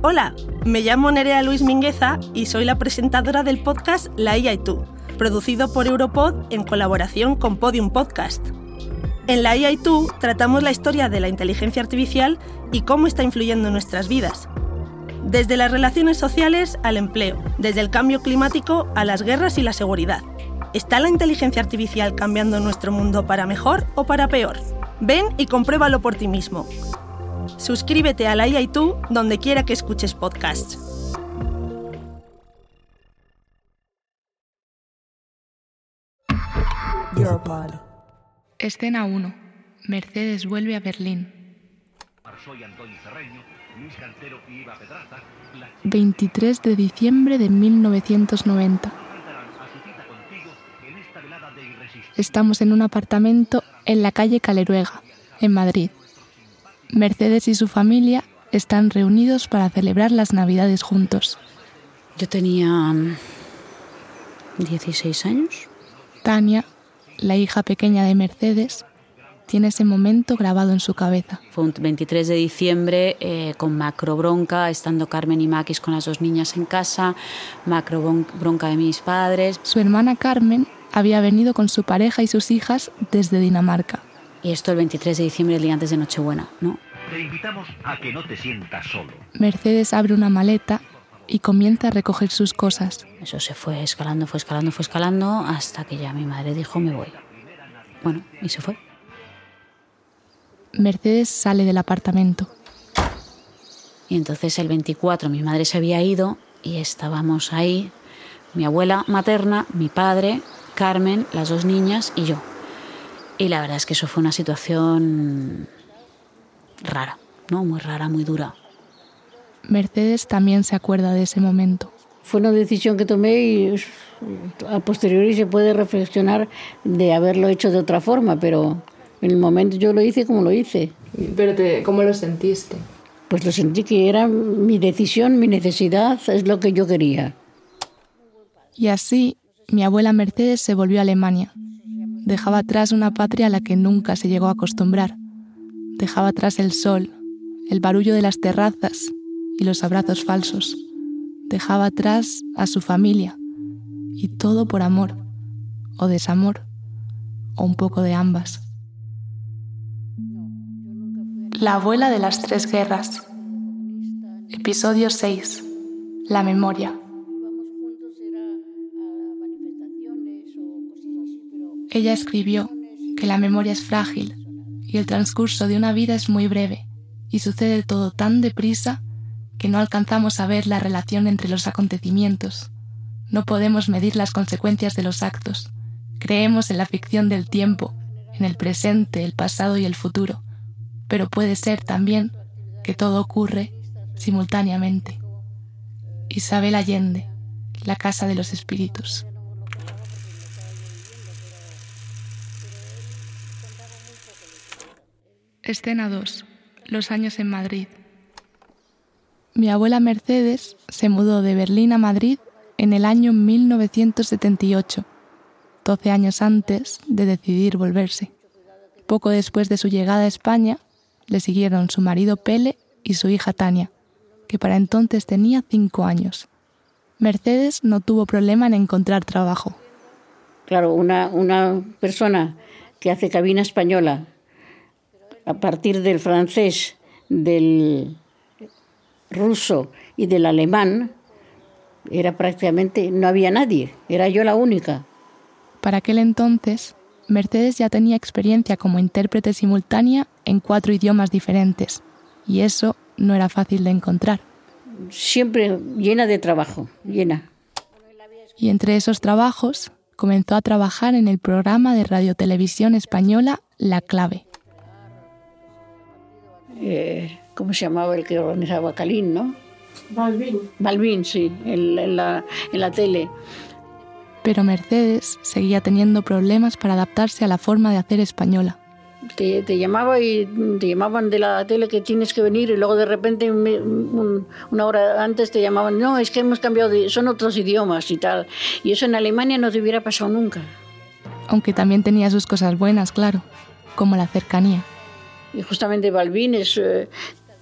Hola, me llamo Nerea Luis Mingueza y soy la presentadora del podcast La IA y tú, producido por Europod en colaboración con Podium Podcast. En La IA y tú tratamos la historia de la inteligencia artificial y cómo está influyendo en nuestras vidas. Desde las relaciones sociales al empleo, desde el cambio climático a las guerras y la seguridad. ¿Está la inteligencia artificial cambiando nuestro mundo para mejor o para peor? Ven y compruébalo por ti mismo. Suscríbete a La IA y tú donde quiera que escuches podcasts. Europod. Escena 1. Mercedes vuelve a Berlín. 23 de diciembre de 1990. Estamos en un apartamento en la calle Caleruega, en Madrid. Mercedes y su familia están reunidos para celebrar las Navidades juntos. Yo tenía 16 años. Tania, la hija pequeña de Mercedes, tiene ese momento grabado en su cabeza. Fue un 23 de diciembre con macro bronca, estando Carmen y Maquis con las dos niñas en casa, macro bronca de mis padres. Su hermana Carmen había venido con su pareja y sus hijas desde Dinamarca. Y esto el 23 de diciembre, el día antes de Nochebuena, ¿no? Te invitamos a que no te sientas solo. Mercedes abre una maleta y comienza a recoger sus cosas. Eso se fue escalando, hasta que ya mi madre dijo, me voy. Bueno, y se fue. Mercedes sale del apartamento. Y entonces el 24 mi madre se había ido y estábamos ahí, mi abuela materna, mi padre, Carmen, las dos niñas y yo. Y la verdad es que eso fue una situación rara, ¿no? Muy rara, muy dura. Mercedes también se acuerda de ese momento. Fue una decisión que tomé y a posteriori se puede reflexionar de haberlo hecho de otra forma, pero en el momento yo lo hice como lo hice. Pero ¿cómo lo sentiste? Pues lo sentí que era mi decisión, mi necesidad, es lo que yo quería. Y así, mi abuela Mercedes se volvió a Alemania. Dejaba atrás una patria a la que nunca se llegó a acostumbrar. Dejaba atrás el sol, el barullo de las terrazas y los abrazos falsos. Dejaba atrás a su familia. Y todo por amor, o desamor, o un poco de ambas. La abuela de las tres guerras. Episodio 6. La memoria. Ella escribió que la memoria es frágil y el transcurso de una vida es muy breve y sucede todo tan deprisa que no alcanzamos a ver la relación entre los acontecimientos. No podemos medir las consecuencias de los actos. Creemos en la ficción del tiempo, en el presente, el pasado y el futuro, pero puede ser también que todo ocurre simultáneamente. Isabel Allende, La casa de los espíritus. Escena 2. Los años en Madrid. Mi abuela Mercedes se mudó de Berlín a Madrid en el año 1978, 12 años antes de decidir volverse. Poco después de su llegada a España, le siguieron su marido Pele y su hija Tania, que para entonces tenía 5 años. Mercedes no tuvo problema en encontrar trabajo. Claro, una persona que hace cabina española a partir del francés, del ruso y del alemán, era prácticamente, no había nadie, era yo la única. Para aquel entonces, Mercedes ya tenía experiencia como intérprete simultánea en 4 idiomas diferentes, y eso no era fácil de encontrar. Siempre llena de trabajo, llena. Y entre esos trabajos, comenzó a trabajar en el programa de radiotelevisión española La Clave. ¿Cómo se llamaba el que organizaba Calín, no? Balbín. Balbín, sí, en la tele. Pero Mercedes seguía teniendo problemas para adaptarse a la forma de hacer española. Te llamaba y te llamaban de la tele que tienes que venir y luego de repente una hora antes te llamaban, no, es que hemos cambiado, son otros idiomas y tal. Y eso en Alemania no te hubiera pasado nunca. Aunque también tenía sus cosas buenas, claro, como la cercanía. Y justamente Balbín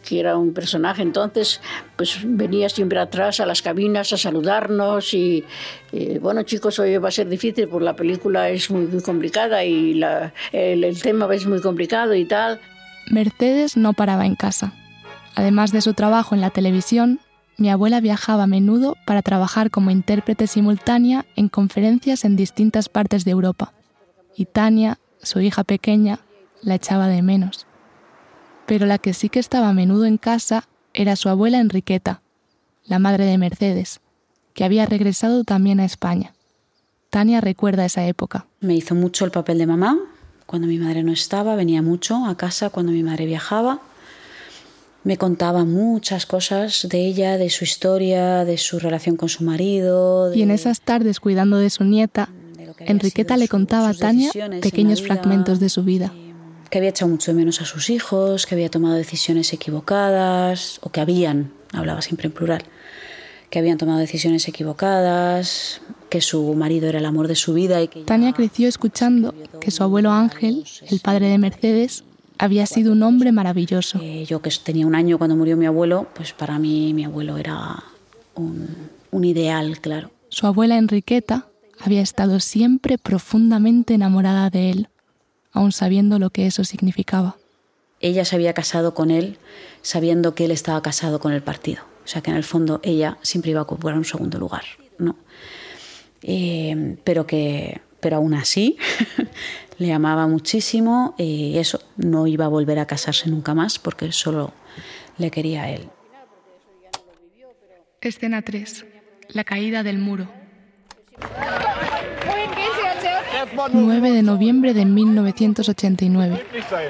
que era un personaje entonces, pues venía siempre atrás a las cabinas a saludarnos y bueno, chicos, hoy va a ser difícil porque la película es muy, muy complicada y el tema es muy complicado y tal. Mercedes no paraba en casa. Además de su trabajo en la televisión, mi abuela viajaba a menudo para trabajar como intérprete simultánea en conferencias en distintas partes de Europa. Y Tania, su hija pequeña, la echaba de menos. Pero la que sí que estaba a menudo en casa era su abuela Enriqueta, la madre de Mercedes, que había regresado también a España. Tania recuerda esa época. Me hizo mucho el papel de mamá. Cuando mi madre no estaba, venía mucho a casa cuando mi madre viajaba. Me contaba muchas cosas de ella, de su historia, de su relación con su marido. Y en esas tardes cuidando de su nieta, Enriqueta le contaba a Tania pequeños fragmentos de su vida. Que había echado mucho de menos a sus hijos, que había tomado decisiones equivocadas, o que hablaba siempre en plural, que habían tomado decisiones equivocadas, que su marido era el amor de su vida. Y que Tania creció escuchando que su abuelo Ángel, el padre de Mercedes, había sido un hombre maravilloso. Yo que tenía 1 año cuando murió mi abuelo, pues para mí mi abuelo era un ideal, claro. Su abuela Enriqueta había estado siempre profundamente enamorada de él, aun sabiendo lo que eso significaba. Ella se había casado con él sabiendo que él estaba casado con el partido. O sea que en el fondo ella siempre iba a ocupar un segundo lugar, ¿no? Pero aún así le amaba muchísimo y eso, no iba a volver a casarse nunca más porque solo le quería a él. Escena 3. La caída del muro. 9 de noviembre de 1989.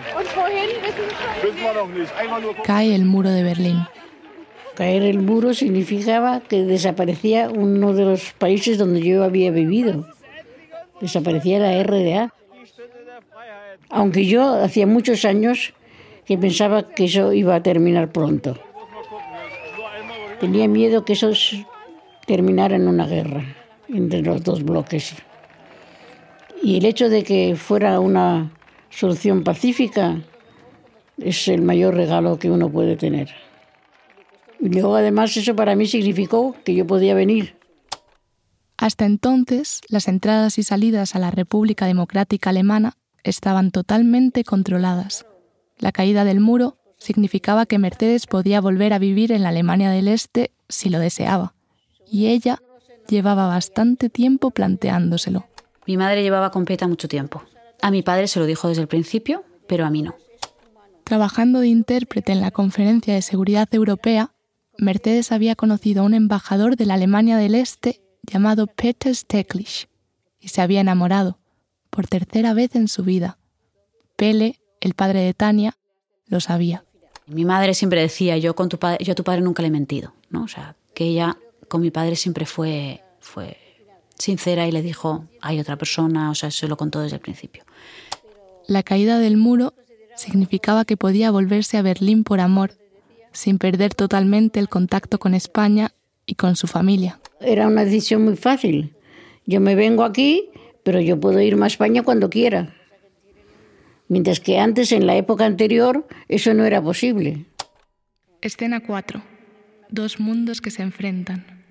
Cae el muro de Berlín. Caer el muro significaba que desaparecía uno de los países donde yo había vivido. Desaparecía la RDA. Aunque yo hacía muchos años que pensaba que eso iba a terminar pronto. Tenía miedo que eso terminara en una guerra entre los dos bloques. Y el hecho de que fuera una solución pacífica es el mayor regalo que uno puede tener. Y luego además eso para mí significó que yo podía venir. Hasta entonces, las entradas y salidas a la República Democrática Alemana estaban totalmente controladas. La caída del muro significaba que Mercedes podía volver a vivir en la Alemania del Este si lo deseaba. Y ella llevaba bastante tiempo planteándoselo. Mi madre llevaba con Peta mucho tiempo. A mi padre se lo dijo desde el principio, pero a mí no. Trabajando de intérprete en la Conferencia de Seguridad Europea, Mercedes había conocido a un embajador de la Alemania del Este llamado Peter Steklich y se había enamorado, por 3ª vez en su vida. Pele, el padre de Tania, lo sabía. Mi madre siempre decía, yo a tu padre nunca le he mentido, ¿no? O sea, que ella con mi padre siempre fue sincera y le dijo, hay otra persona, o sea, se lo contó desde el principio. La caída del muro significaba que podía volverse a Berlín por amor, sin perder totalmente el contacto con España y con su familia. Era una decisión muy fácil. Yo me vengo aquí, pero yo puedo irme a España cuando quiera. Mientras que antes, en la época anterior, eso no era posible. Escena 4. 2 mundos que se enfrentan.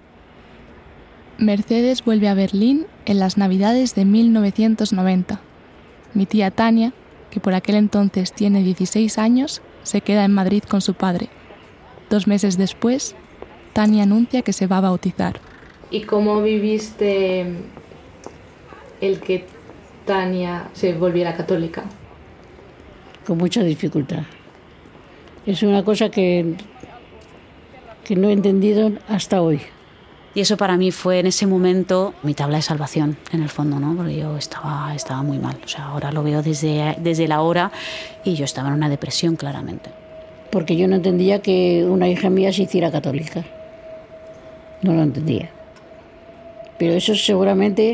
Mercedes vuelve a Berlín en las Navidades de 1990. Mi tía Tania, que por aquel entonces tiene 16 años, se queda en Madrid con su padre. 2 meses después, Tania anuncia que se va a bautizar. ¿Y cómo viviste el que Tania se volviera católica? Con mucha dificultad. Es una cosa que no he entendido hasta hoy. Y eso para mí fue en ese momento mi tabla de salvación, en el fondo, ¿no? Porque yo estaba muy mal. O sea, ahora lo veo desde la hora y yo estaba en una depresión, claramente. Porque yo no entendía que una hija mía se hiciera católica. No lo entendía. Pero eso seguramente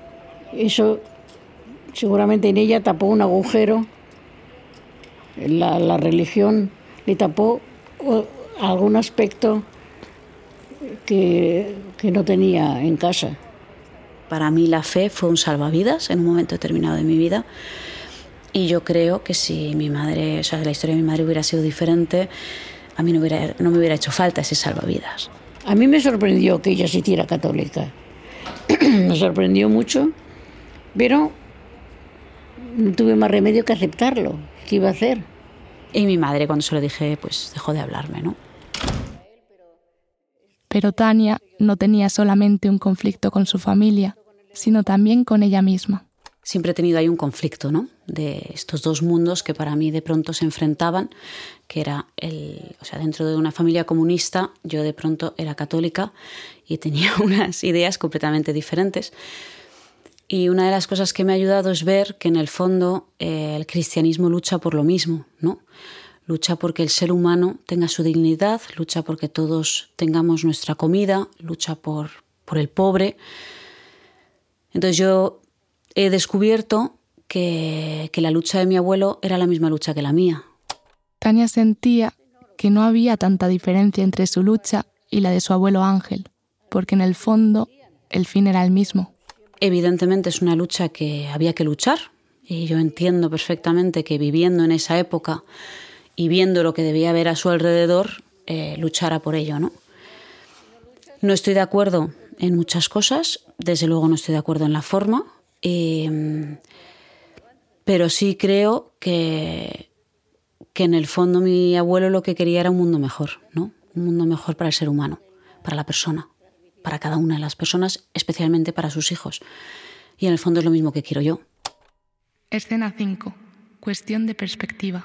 en ella tapó un agujero. La religión le tapó algún aspecto que no tenía en casa. Para mí la fe fue un salvavidas en un momento determinado de mi vida. Y yo creo que si mi madre, o sea, la historia de mi madre hubiera sido diferente, a mí no me hubiera hecho falta ese salvavidas. A mí me sorprendió que ella se hiciera católica. Me sorprendió mucho, pero no tuve más remedio que aceptarlo. ¿Qué iba a hacer? Y mi madre, cuando se lo dije, pues dejó de hablarme, ¿no? Pero Tania no tenía solamente un conflicto con su familia, sino también con ella misma. Siempre he tenido ahí un conflicto, ¿no? De estos dos mundos que para mí de pronto se enfrentaban, que era dentro de una familia comunista, yo de pronto era católica y tenía unas ideas completamente diferentes. Y una de las cosas que me ha ayudado es ver que en el fondo el cristianismo lucha por lo mismo, ¿no? Lucha porque el ser humano tenga su dignidad, lucha porque todos tengamos nuestra comida, lucha por el pobre. Entonces yo he descubierto que la lucha de mi abuelo era la misma lucha que la mía. Tania sentía que no había tanta diferencia entre su lucha y la de su abuelo Ángel, porque en el fondo el fin era el mismo. Evidentemente es una lucha que había que luchar, y yo entiendo perfectamente que viviendo en esa época y viendo lo que debía haber a su alrededor, luchara por ello, ¿no? No estoy de acuerdo en muchas cosas, desde luego no estoy de acuerdo en la forma, pero sí creo que en el fondo mi abuelo lo que quería era un mundo mejor, ¿no? Un mundo mejor para el ser humano, para la persona, para cada una de las personas, especialmente para sus hijos. Y en el fondo es lo mismo que quiero yo. Escena 5. Cuestión de perspectiva.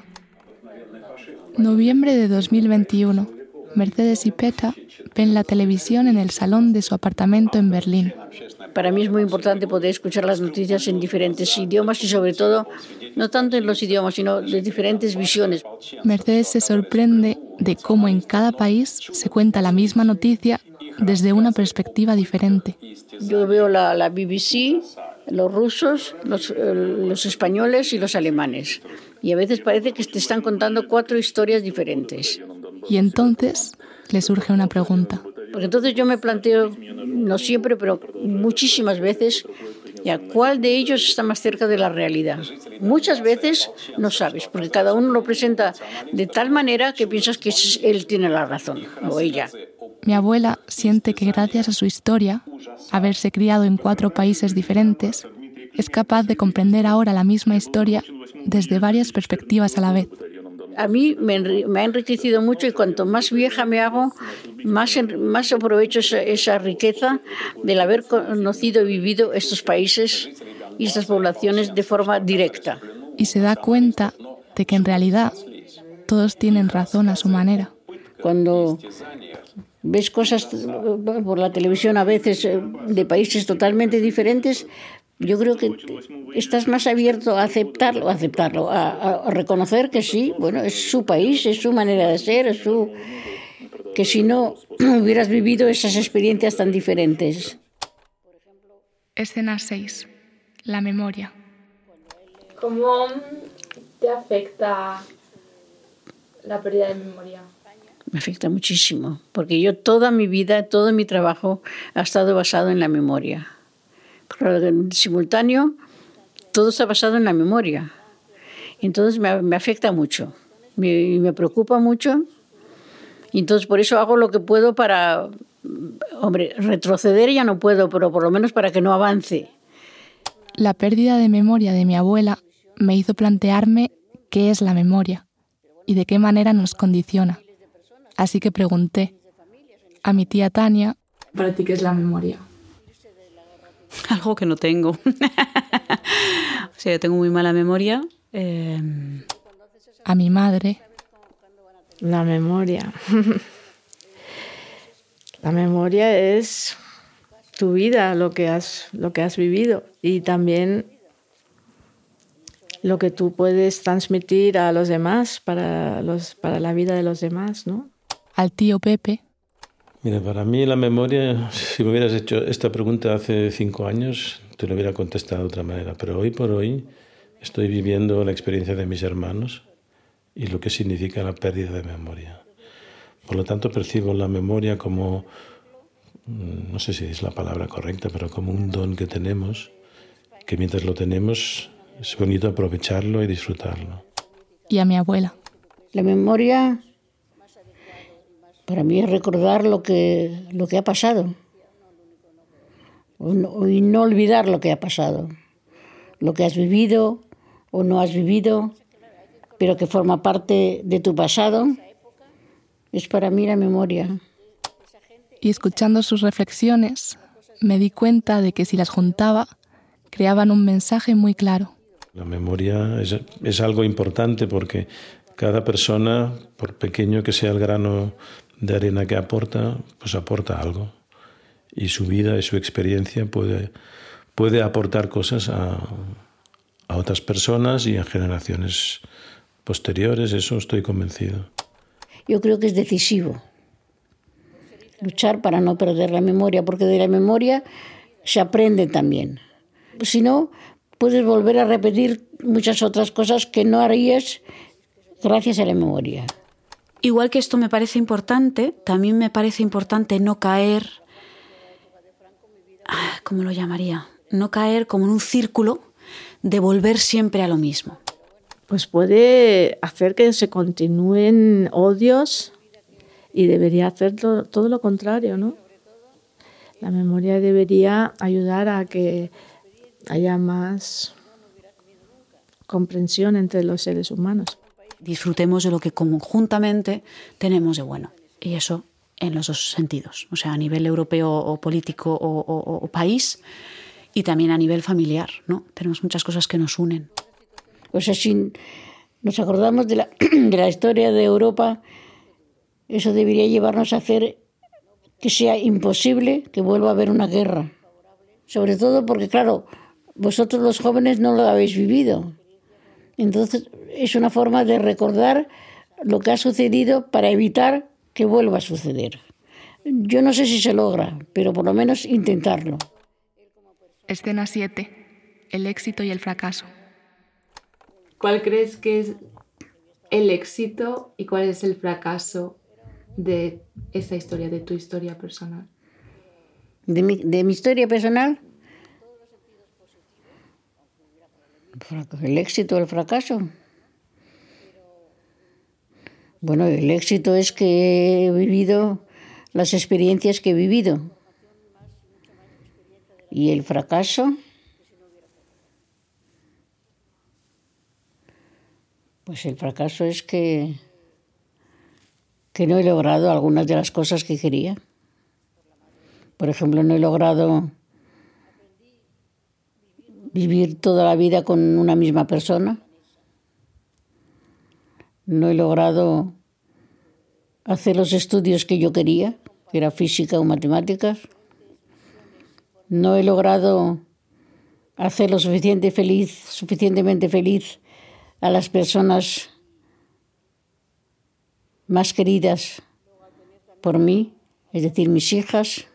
Noviembre de 2021. Mercedes y Petra ven la televisión en el salón de su apartamento en Berlín. Para mí es muy importante poder escuchar las noticias en diferentes idiomas y sobre todo, no tanto en los idiomas, sino de diferentes visiones. Mercedes se sorprende de cómo en cada país se cuenta la misma noticia desde una perspectiva diferente. Yo veo la BBC, los rusos, los españoles y los alemanes. Y a veces parece que te están contando 4 historias diferentes. Y entonces le surge una pregunta. Porque entonces yo me planteo, no siempre, pero muchísimas veces, ¿cuál de ellos está más cerca de la realidad? Muchas veces no sabes, porque cada uno lo presenta de tal manera que piensas que él tiene la razón, o ella. Mi abuela siente que gracias a su historia, haberse criado en 4 países diferentes, es capaz de comprender ahora la misma historia desde varias perspectivas a la vez. A mí me ha enriquecido mucho y cuanto más vieja me hago, más aprovecho esa riqueza del haber conocido y vivido estos países y estas poblaciones de forma directa. Y se da cuenta de que en realidad todos tienen razón a su manera. Cuando ves cosas por la televisión a veces de países totalmente diferentes, yo creo que estás más abierto a aceptarlo, a reconocer que sí, bueno, es su país, es su manera de ser, que si no hubieras vivido esas experiencias tan diferentes. Escena 6. La memoria. ¿Cómo te afecta la pérdida de memoria? Me afecta muchísimo, porque yo toda mi vida, todo mi trabajo ha estado basado en la memoria. Pero en simultáneo, todo está basado en la memoria. Entonces me afecta mucho, me preocupa mucho. Y entonces por eso hago lo que puedo para, retroceder ya no puedo, pero por lo menos para que no avance. La pérdida de memoria de mi abuela me hizo plantearme qué es la memoria y de qué manera nos condiciona. Así que pregunté a mi tía Tania, ¿para ti qué es la memoria? Algo que no tengo. O sea, yo tengo muy mala memoria. A mi madre. La memoria. La memoria es tu vida, lo que has vivido y también lo que tú puedes transmitir a los demás para la vida de los demás, ¿no? Al tío Pepe. Mira, para mí la memoria, si me hubieras hecho esta pregunta hace 5 años, te lo hubiera contestado de otra manera. Pero hoy por hoy estoy viviendo la experiencia de mis hermanos y lo que significa la pérdida de memoria. Por lo tanto, percibo la memoria como, no sé si es la palabra correcta, pero como un don que tenemos, que mientras lo tenemos Es bonito aprovecharlo y disfrutarlo. Y a mi abuela. La memoria para mí es recordar lo que ha pasado. Y no olvidar lo que ha pasado. Lo que has vivido o no has vivido, pero que forma parte de tu pasado, es para mí la memoria. Y escuchando sus reflexiones, me di cuenta de que si las juntaba, creaban un mensaje muy claro. La memoria es algo importante porque cada persona, por pequeño que sea el grano de arena que aporta, pues aporta algo. Y su vida y su experiencia puede aportar cosas a otras personas y a generaciones posteriores, eso estoy convencido. Yo creo que es decisivo luchar para no perder la memoria, porque de la memoria se aprende también. Si no, puedes volver a repetir muchas otras cosas que no harías gracias a la memoria. Igual que esto me parece importante, también me parece importante no caer, ¿cómo lo llamaría? No caer como en un círculo de volver siempre a lo mismo. Pues puede hacer que se continúen odios y debería hacer todo lo contrario, ¿no? La memoria debería ayudar a que haya más comprensión entre los seres humanos. Disfrutemos de lo que conjuntamente tenemos de bueno. Y eso en los dos sentidos. O sea, a nivel europeo o político o país y también a nivel familiar, ¿no? Tenemos muchas cosas que nos unen. O sea, si nos acordamos de la historia de Europa, eso debería llevarnos a hacer que sea imposible que vuelva a haber una guerra. Sobre todo porque, claro, vosotros los jóvenes no lo habéis vivido. Entonces, es una forma de recordar lo que ha sucedido para evitar que vuelva a suceder. Yo no sé si se logra, pero por lo menos intentarlo. Escena 7. El éxito y el fracaso. ¿Cuál crees que es el éxito y cuál es el fracaso de esta historia, de tu historia personal? ¿De mi historia personal? ¿El éxito o el fracaso? Bueno, el éxito es que he vivido las experiencias que he vivido. ¿Y el fracaso? Pues el fracaso es que no he logrado algunas de las cosas que quería. Por ejemplo, no he logrado vivir toda la vida con una misma persona. No he logrado hacer los estudios que yo quería, que era física o matemáticas. No he logrado hacer lo suficientemente feliz a las personas más queridas por mí, es decir, mis hijas.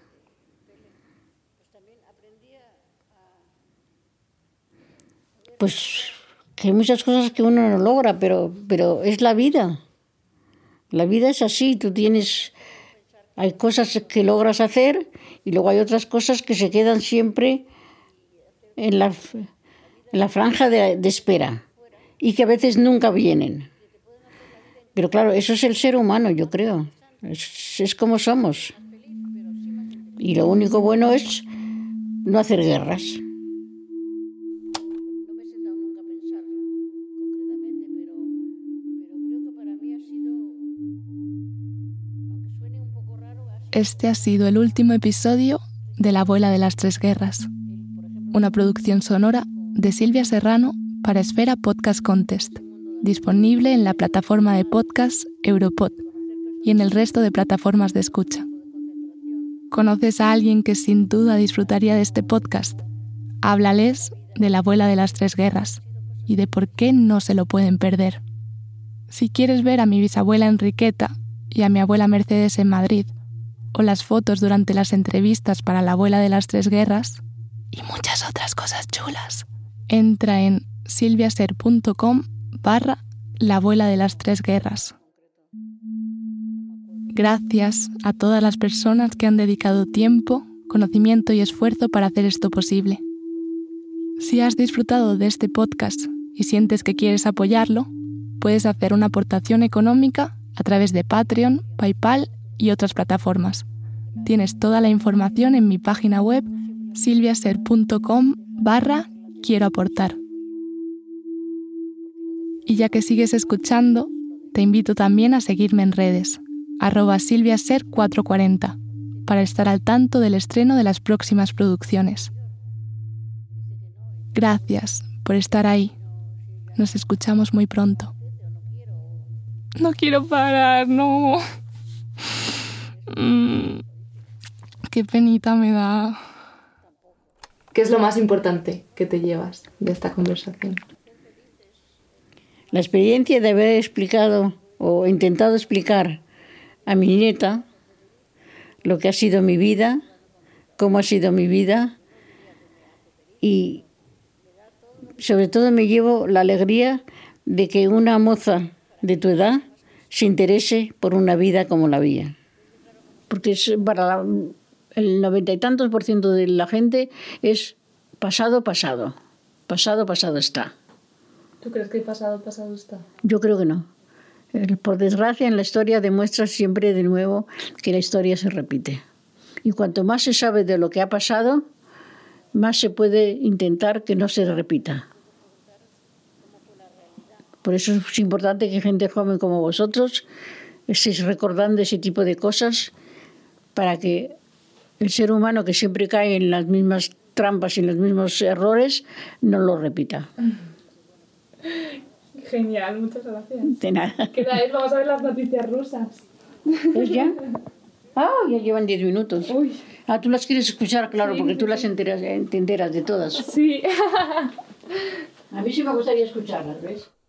Pues que hay muchas cosas que uno no logra, pero es la vida. La vida es así, hay cosas que logras hacer y luego hay otras cosas que se quedan siempre en la franja de espera y que a veces nunca vienen. Pero claro, eso es el ser humano, yo creo. Es como somos. Y lo único bueno es no hacer guerras. Este ha sido el último episodio de La abuela de las tres guerras, una producción sonora de Silvia Serrano para Esfera Podcast Contest, disponible en la plataforma de podcast Europod y en el resto de plataformas de escucha. ¿Conoces a alguien que sin duda disfrutaría de este podcast? Háblales de La abuela de las tres guerras y de por qué no se lo pueden perder. Si quieres ver a mi bisabuela Enriqueta y a mi abuela Mercedes en Madrid, o las fotos durante las entrevistas para La abuela de las tres guerras, y muchas otras cosas chulas, entra en silviaser.com/La abuela de las tres guerras. Gracias a todas las personas que han dedicado tiempo, conocimiento y esfuerzo para hacer esto posible. Si has disfrutado de este podcast y sientes que quieres apoyarlo, puedes hacer una aportación económica a través de Patreon, PayPal y otras plataformas. Tienes toda la información en mi página web silviaser.com/quiero aportar. Y ya que sigues escuchando, te invito también a seguirme en redes, @silviaser440, para estar al tanto del estreno de las próximas producciones. Gracias por estar ahí. Nos escuchamos muy pronto. No quiero parar, no. Qué penita me da. ¿Qué es lo más importante que te llevas de esta conversación? La experiencia de haber explicado o intentado explicar a mi nieta lo que ha sido mi vida, cómo ha sido mi vida, y sobre todo me llevo la alegría de que una moza de tu edad se interese por una vida como la mía. Porque para el 90 y tantos % de la gente es pasado, pasado. Pasado, pasado está. ¿Tú crees que el pasado, pasado está? Yo creo que no. Por desgracia, en la historia demuestra siempre de nuevo que la historia se repite. Y cuanto más se sabe de lo que ha pasado, más se puede intentar que no se repita. Por eso es importante que gente joven como vosotros estéis recordando ese tipo de cosas para que el ser humano, que siempre cae en las mismas trampas y en los mismos errores, no lo repita. Genial, muchas gracias. De nada. ¿Qué tal? Vamos a ver las noticias rusas. ¿Es ya? Ya llevan 10 minutos. Uy. Tú las quieres escuchar, claro, Sí, porque tú sí. las enteras de todas. Sí. A mí sí me gustaría escucharlas, ¿ves?